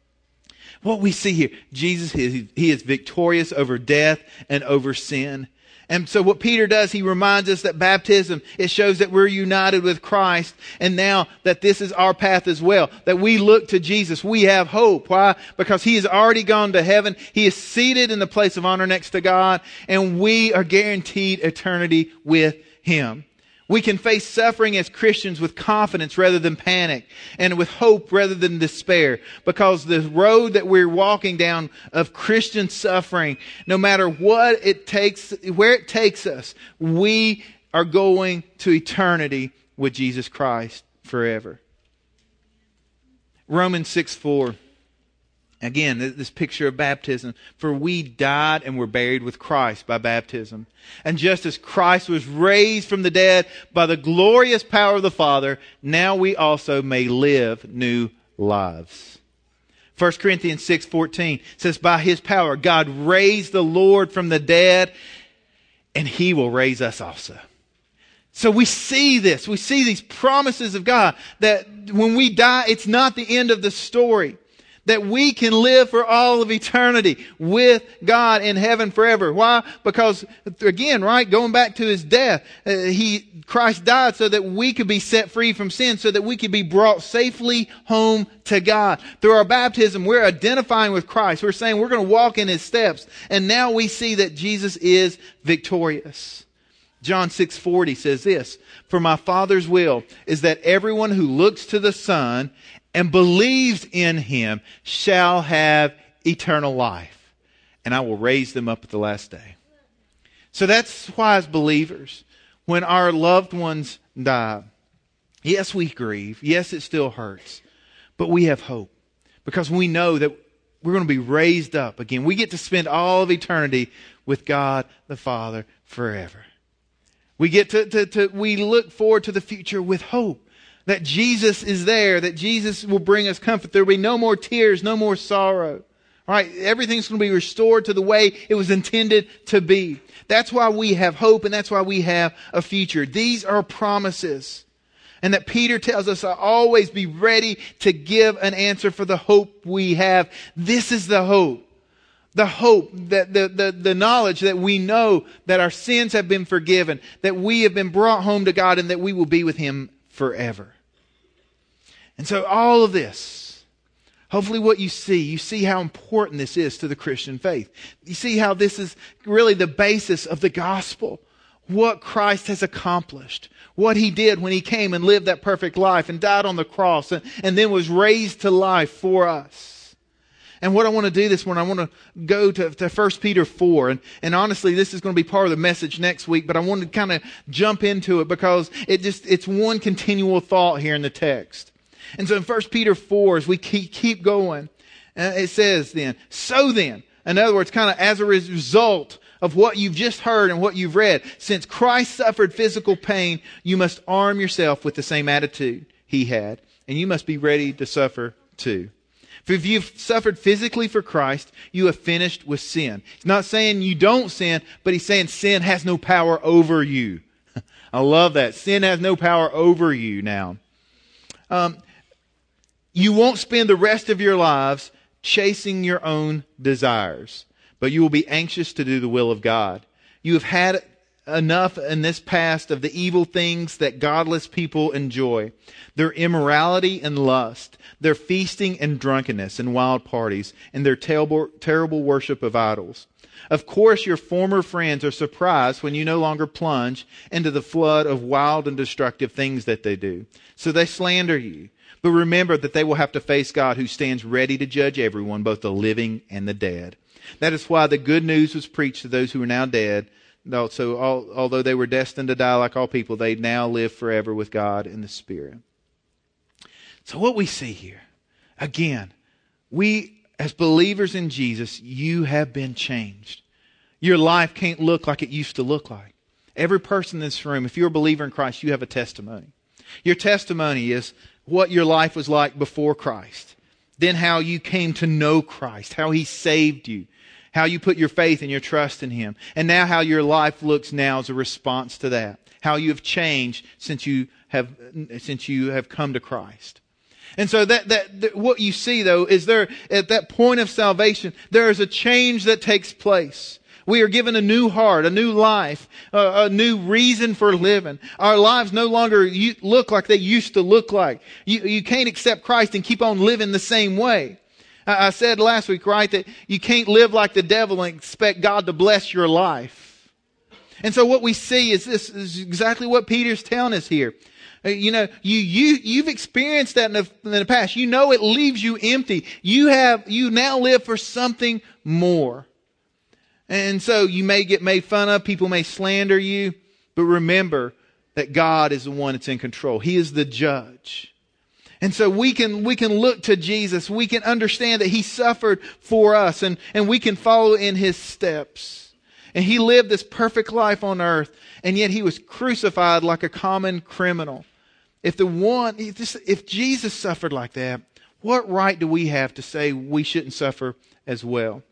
What we see here, Jesus, He is victorious over death and over sin. And so what Peter does, he reminds us that baptism, it shows that we're united with Christ. And now that this is our path as well, that we look to Jesus, we have hope. Why? Because He has already gone to heaven. He is seated in the place of honor next to God. And we are guaranteed eternity with Him. We can face suffering as Christians with confidence rather than panic, and with hope rather than despair, because the road that we're walking down of Christian suffering, no matter what it takes, where it takes us, we are going to eternity with Jesus Christ forever. Romans six four. Again, this picture of baptism. For we died and were buried with Christ by baptism. And just as Christ was raised from the dead by the glorious power of the Father, now we also may live new lives. First Corinthians six fourteen says, by His power, God raised the Lord from the dead, and He will raise us also. So we see this. We see these promises of God that when we die, it's not the end of the story. That we can live for all of eternity with God in heaven forever. Why? Because, again, right, going back to His death, uh, He, Christ died so that we could be set free from sin, so that we could be brought safely home to God. Through our baptism, we're identifying with Christ. We're saying we're going to walk in His steps. And now we see that Jesus is victorious. John six forty says this, for my Father's will is that everyone who looks to the Son and believes in Him shall have eternal life, and I will raise them up at the last day. So that's why as believers, when our loved ones die, yes, we grieve. Yes, it still hurts, but we have hope because we know that we're going to be raised up again. We get to spend all of eternity with God the Father forever. We get to, to, to, we look forward to the future with hope. That Jesus is there, that Jesus will bring us comfort. There will be no more tears, no more sorrow. All right, everything's going to be restored to the way it was intended to be. That's why we have hope, and that's why we have a future. These are promises. And that Peter tells us to always be ready to give an answer for the hope we have. This is the hope. The hope, that the, the, the knowledge that we know that our sins have been forgiven, that we have been brought home to God, and that we will be with Him forever. And so all of this, hopefully what you see, you see how important this is to the Christian faith. You see how this is really the basis of the gospel. What Christ has accomplished. What He did when He came and lived that perfect life and died on the cross and, and then was raised to life for us. And what I want to do this morning, I want to go to, to First Peter four. And, and honestly, this is going to be part of the message next week, but I want to kind of jump into it because it just it's one continual thought here in the text. And so in First Peter four, as we keep, keep going, uh, it says then, so then, in other words, kind of as a result of what you've just heard and what you've read, since Christ suffered physical pain, you must arm yourself with the same attitude He had, and you must be ready to suffer too. For if you've suffered physically for Christ, you have finished with sin. He's not saying you don't sin, but He's saying sin has no power over you. I love that. Sin has no power over you now. Um, you won't spend the rest of your lives chasing your own desires, but you will be anxious to do the will of God. You have had enough in this past of the evil things that godless people enjoy. Their immorality and lust, their feasting and drunkenness and wild parties, and their terrible, terrible worship of idols. Of course, your former friends are surprised when you no longer plunge into the flood of wild and destructive things that they do. So they slander you. But remember that they will have to face God, who stands ready to judge everyone, both the living and the dead. That is why the good news was preached to those who are now dead. So all, although they were destined to die like all people, they now live forever with God in the Spirit. So what we see here, again, we as believers in Jesus, you have been changed. Your life can't look like it used to look like. Every person in this room, if you're a believer in Christ, you have a testimony. Your testimony is what your life was like before Christ. Then how you came to know Christ, how He saved you, how you put your faith and your trust in Him. And now how your life looks now as a response to that. How you have changed since you have, since you have come to Christ. And so that, that, that what you see though is there at that point of salvation, there is a change that takes place. We are given a new heart, a new life, a, a new reason for living. Our lives no longer look like they used to look like. You, you can't accept Christ and keep on living the same way. I, I said last week, right, that you can't live like the devil and expect God to bless your life. And so what we see is this is exactly what Peter's telling us here. You know, you, you, you've experienced that in the, in the past. You know it leaves you empty. You have, you now live for something more. And so you may get made fun of. People may slander you. But remember that God is the one that's in control. He is the judge. And so we can, we can look to Jesus. We can understand that He suffered for us. And, and we can follow in His steps. And He lived this perfect life on earth. And yet He was crucified like a common criminal. If the one, if Jesus suffered like that, what right do we have to say we shouldn't suffer as well?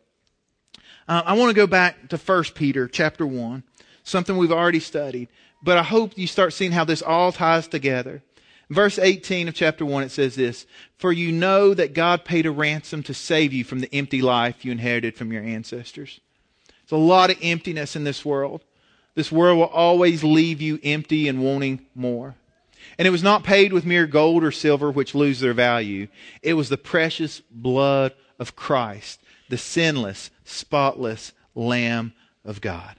Uh, I want to go back to First Peter chapter one, something we've already studied, but I hope you start seeing how this all ties together. Verse eighteen of chapter one, it says this, "For you know that God paid a ransom to save you from the empty life you inherited from your ancestors." There's a lot of emptiness in this world. This world will always leave you empty and wanting more. And it was not paid with mere gold or silver, which lose their value. It was the precious blood of Christ, the sinless, spotless Lamb of God.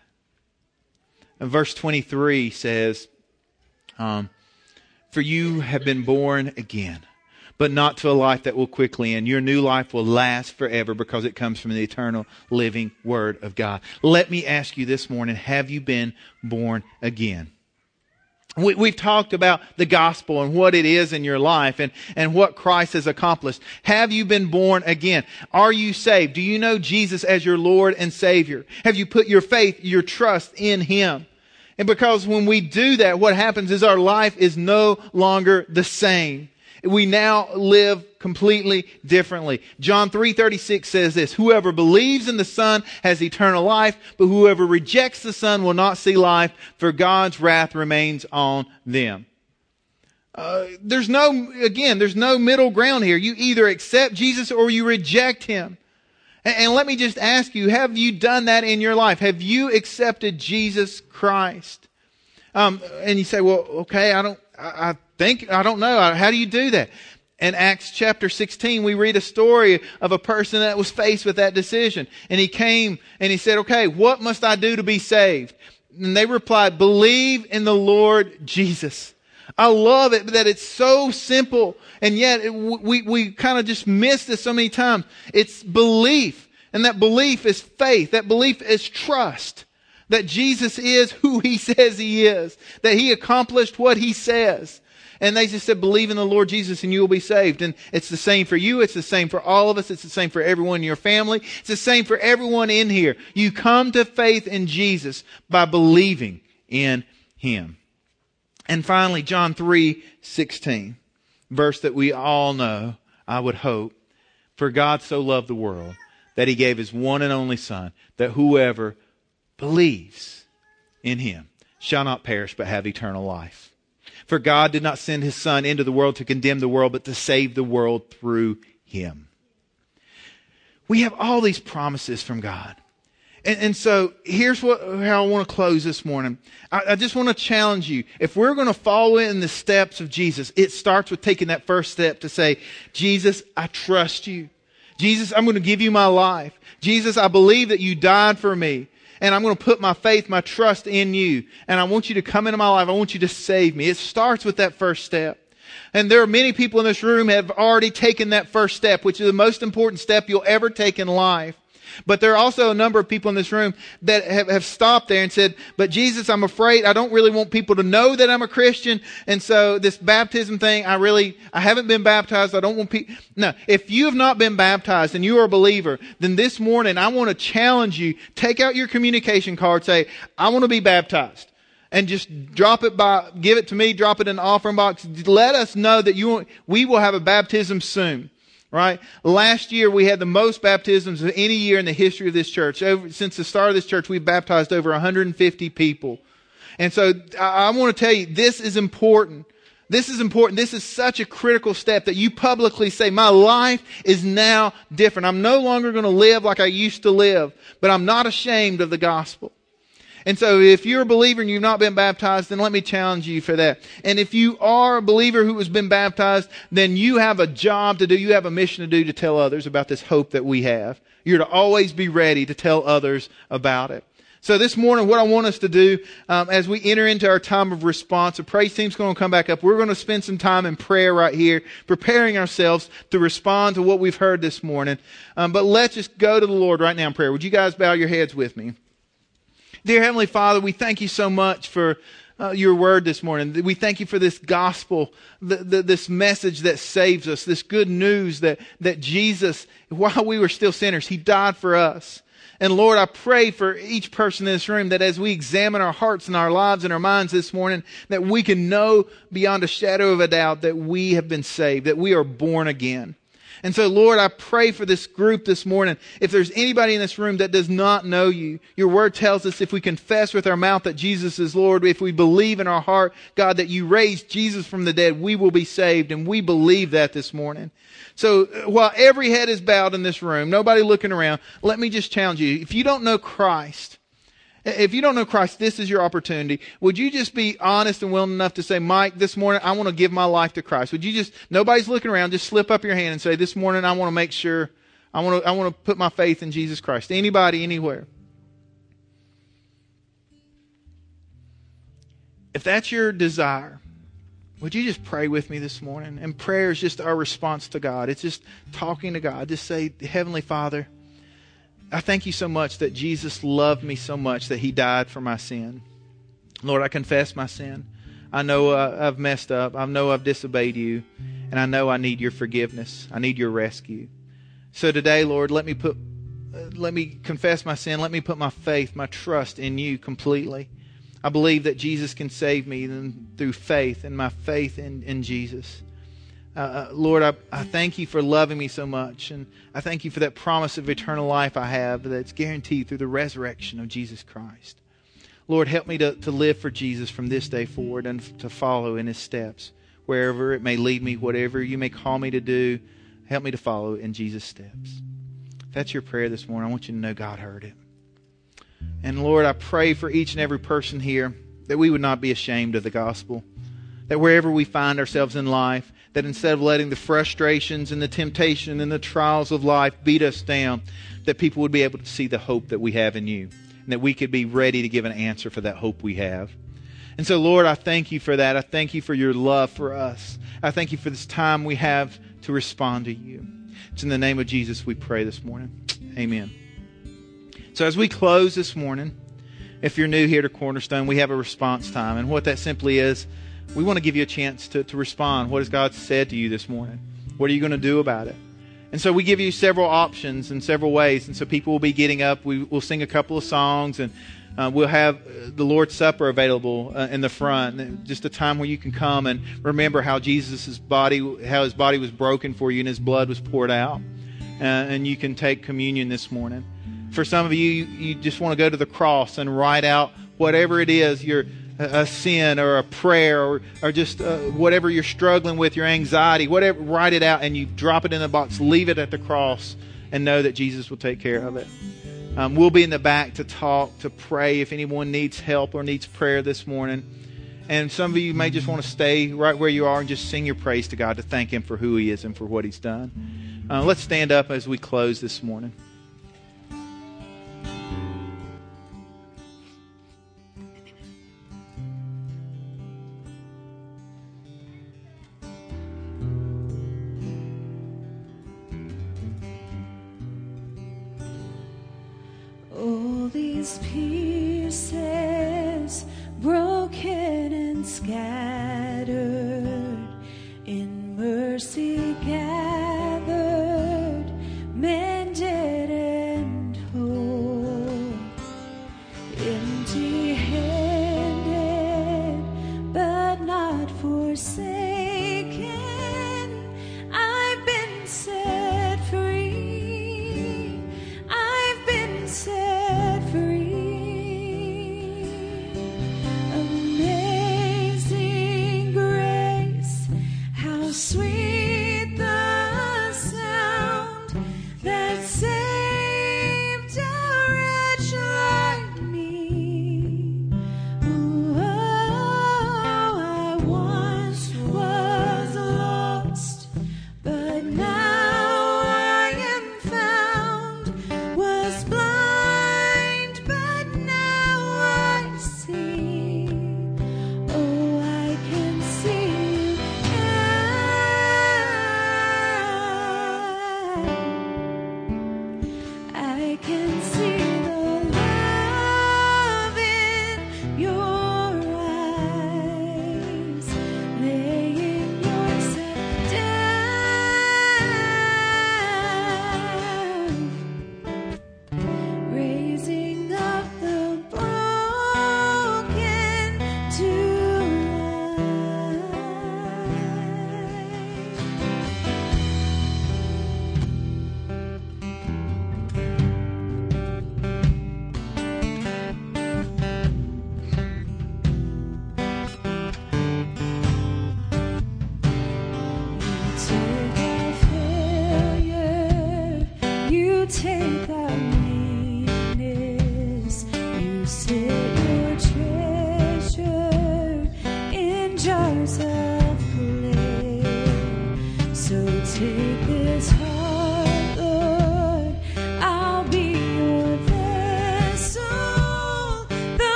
And verse twenty-three says, um, "For you have been born again, but not to a life that will quickly end. Your new life will last forever because it comes from the eternal living Word of God." Let me ask you this morning, have you been born again? We, we've talked about the gospel and what it is in your life and, and what Christ has accomplished. Have you been born again? Are you saved? Do you know Jesus as your Lord and Savior? Have you put your faith, your trust in Him? And because when we do that, what happens is our life is no longer the same. We now live completely differently. John three thirty-six says this, "Whoever believes in the Son has eternal life, but whoever rejects the Son will not see life, for God's wrath remains on them." Uh, there's no, again, there's no middle ground here. You either accept Jesus or you reject Him. And, and let me just ask you, have you done that in your life? Have you accepted Jesus Christ? Um, and you say, well, okay, I don't, I, I think, I don't know. How do you do that? In Acts chapter sixteen, we read a story of a person that was faced with that decision. And he came and he said, okay, what must I do to be saved? And they replied, believe in the Lord Jesus. I love it that it's so simple. And yet it, we, we kind of just miss this so many times. It's belief. And that belief is faith. That belief is trust. That Jesus is who He says He is. That He accomplished what He says. And they just said, believe in the Lord Jesus and you will be saved. And it's the same for you. It's the same for all of us. It's the same for everyone in your family. It's the same for everyone in here. You come to faith in Jesus by believing in Him. And finally, John three sixteen, verse that we all know, I would hope. "For God so loved the world that He gave His one and only Son, that whoever believes in Him shall not perish but have eternal life. For God did not send His Son into the world to condemn the world, but to save the world through Him." We have all these promises from God. And, and so here's what how I want to close this morning. I, I just want to challenge you. If we're going to follow in the steps of Jesus, it starts with taking that first step to say, Jesus, I trust you. Jesus, I'm going to give you my life. Jesus, I believe that you died for me. And I'm going to put my faith, my trust in you. And I want you to come into my life. I want you to save me. It starts with that first step. And there are many people in this room who have already taken that first step, which is the most important step you'll ever take in life. But there are also a number of people in this room that have, have stopped there and said, but Jesus, I'm afraid I don't really want people to know that I'm a Christian. And so this baptism thing, I really, I haven't been baptized. I don't want people. No, if you have not been baptized and you are a believer, then this morning I want to challenge you. Take out your communication card, say, I want to be baptized. And just drop it by, give it to me, drop it in the offering box. Let us know that you, we will have a baptism soon. Right? Last year we had the most baptisms of any year in the history of this church. Over, since the start of this church, we've baptized over one hundred fifty people. And so I, I want to tell you, this is important. This is important. This is such a critical step that you publicly say, my life is now different. I'm no longer going to live like I used to live, but I'm not ashamed of the gospel. And so if you're a believer and you've not been baptized, then let me challenge you for that. And if you are a believer who has been baptized, then you have a job to do. You have a mission to do to tell others about this hope that we have. You're to always be ready to tell others about it. So this morning, what I want us to do, um, as we enter into our time of response, the praise team's going to come back up. We're going to spend some time in prayer right here, preparing ourselves to respond to what we've heard this morning. Um, but let's just go to the Lord right now in prayer. Would you guys bow your heads with me? Dear Heavenly Father, we thank you so much for uh, your word this morning. We thank you for this gospel, the, the, this message that saves us, this good news that, that Jesus, while we were still sinners, He died for us. And Lord, I pray for each person in this room that as we examine our hearts and our lives and our minds this morning, that we can know beyond a shadow of a doubt that we have been saved, that we are born again. And so, Lord, I pray for this group this morning. If there's anybody in this room that does not know you, your word tells us if we confess with our mouth that Jesus is Lord, if we believe in our heart, God, that you raised Jesus from the dead, we will be saved. And we believe that this morning. So while every head is bowed in this room, nobody looking around, let me just challenge you. If you don't know Christ, If you don't know Christ, this is your opportunity. Would you just be honest and willing enough to say, Mike, this morning I want to give my life to Christ? Would you just, nobody's looking around, just slip up your hand and say, this morning I want to make sure, I want to, I want to put my faith in Jesus Christ. Anybody, anywhere. If that's your desire, would you just pray with me this morning? And prayer is just our response to God. It's just talking to God. Just say, Heavenly Father, I thank you so much that Jesus loved me so much that he died for my sin. Lord, I confess my sin. I know uh, I've messed up. I know I've disobeyed you. And I know I need your forgiveness. I need your rescue. So today, Lord, let me put, uh, let me confess my sin. Let me put my faith, my trust in you completely. I believe that Jesus can save me through faith and my faith in, in Jesus. Uh, Lord, I, I thank you for loving me so much. And I thank you for that promise of eternal life I have that's guaranteed through the resurrection of Jesus Christ. Lord, help me to, to live for Jesus from this day forward and to follow in his steps. Wherever it may lead me, whatever you may call me to do, help me to follow in Jesus' steps. If that's your prayer this morning, I want you to know God heard it. And Lord, I pray for each and every person here that we would not be ashamed of the gospel. That wherever we find ourselves in life, that instead of letting the frustrations and the temptation and the trials of life beat us down, that people would be able to see the hope that we have in you. And that we could be ready to give an answer for that hope we have. And so, Lord, I thank you for that. I thank you for your love for us. I thank you for this time we have to respond to you. It's in the name of Jesus we pray this morning. Amen. So as we close this morning, if you're new here to Cornerstone, we have a response time. And what that simply is, we want to give you a chance to, to respond. What has God said to you this morning? What are you going to do about it? And so we give you several options in several ways. And so people will be getting up. We, we'll sing a couple of songs. And uh, we'll have the Lord's Supper available uh, in the front. Just a time where you can come and remember how Jesus' body, how his body was broken for you and his blood was poured out. Uh, and you can take communion this morning. For some of you, you just want to go to the cross and write out whatever it is, your a sin or a prayer or, or just uh, whatever you're struggling with, your anxiety, whatever, write it out and you drop it in the box, leave it at the cross and know that Jesus will take care of it. Um, we'll be in the back to talk, to pray if anyone needs help or needs prayer this morning. And some of you may just want to stay right where you are and just sing your praise to God to thank him for who he is and for what he's done. Uh, let's stand up as we close this morning. All these pieces broken and scattered, in mercy gathered, mended and whole, empty-handed but not forsaken. I've been set free. I've been set free. Amazing grace, how sweet the sound that saved a wretch like me. Oh, I once was lost, but now I am found. Was blind, but now I see. Oh, I can see now. I can see the love in your eyes, laying yourself down, raising up the broken to life.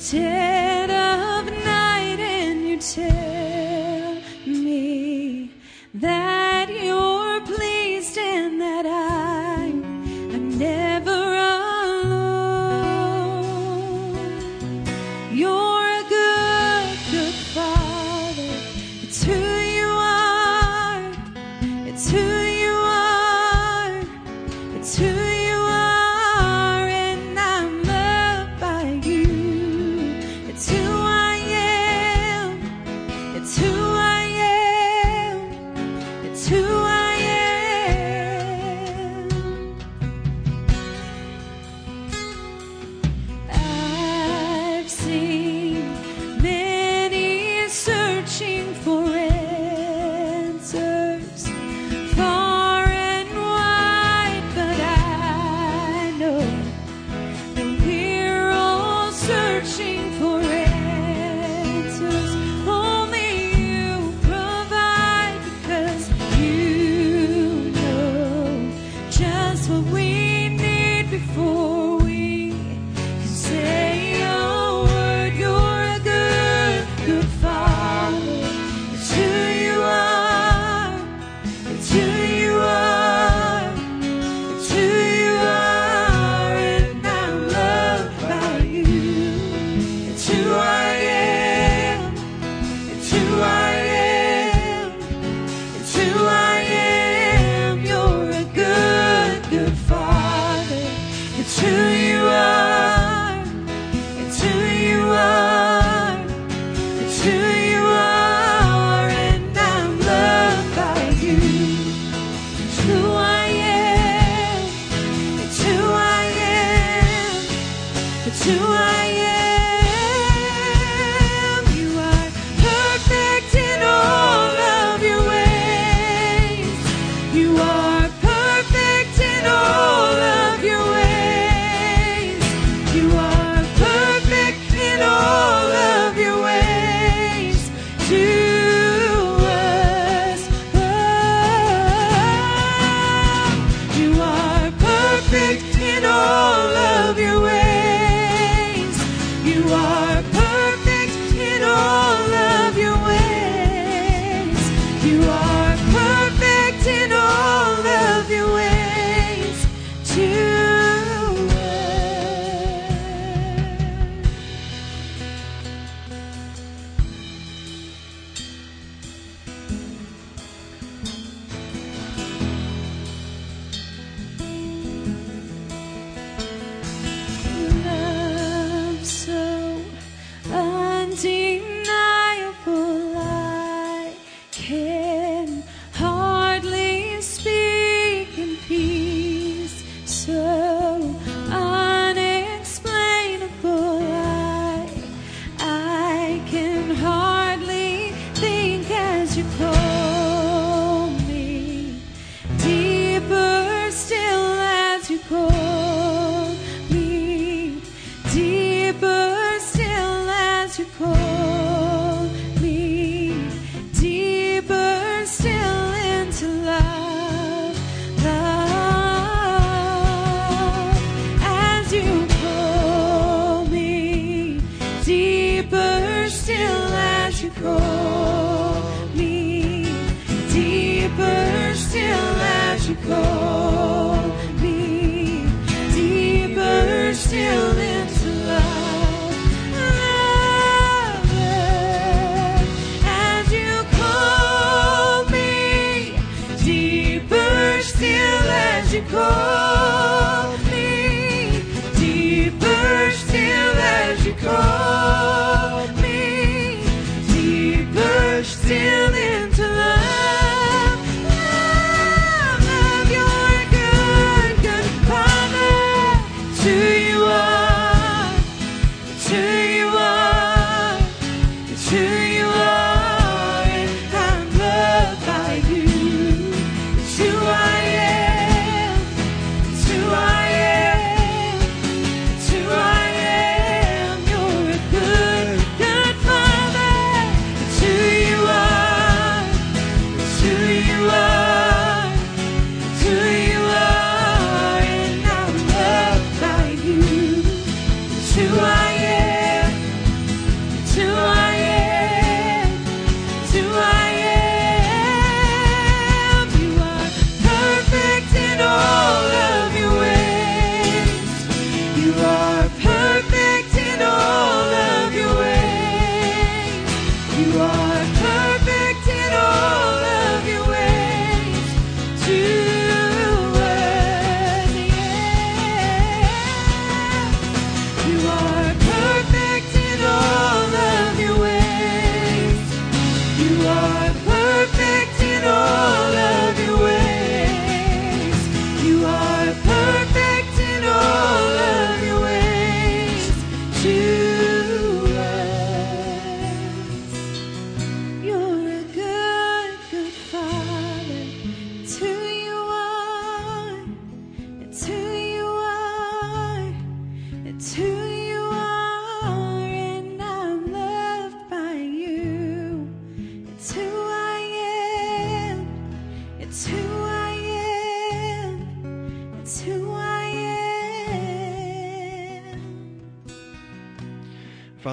dead of night, and you tell me that you're pleased and that I'm, I'm never alone. You're a good, good Father. It's who you are. It's who you are. It's who you are. Still into love, love, love, you're good.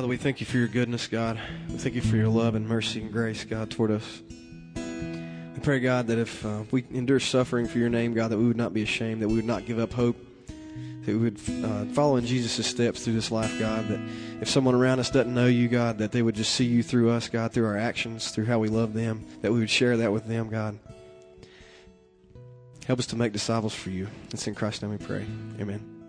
we thank you for your goodness, God. We thank you for your love and mercy and grace, God, toward us. We pray, God, that if uh, we endure suffering for your name, God, that we would not be ashamed, that we would not give up hope, that we would uh, follow in Jesus' steps through this life, God, that if someone around us doesn't know you, God, that they would just see you through us, God, through our actions, through how we love them, that we would share that with them, God. Help us to make disciples for you. It's in Christ's name we pray. Amen.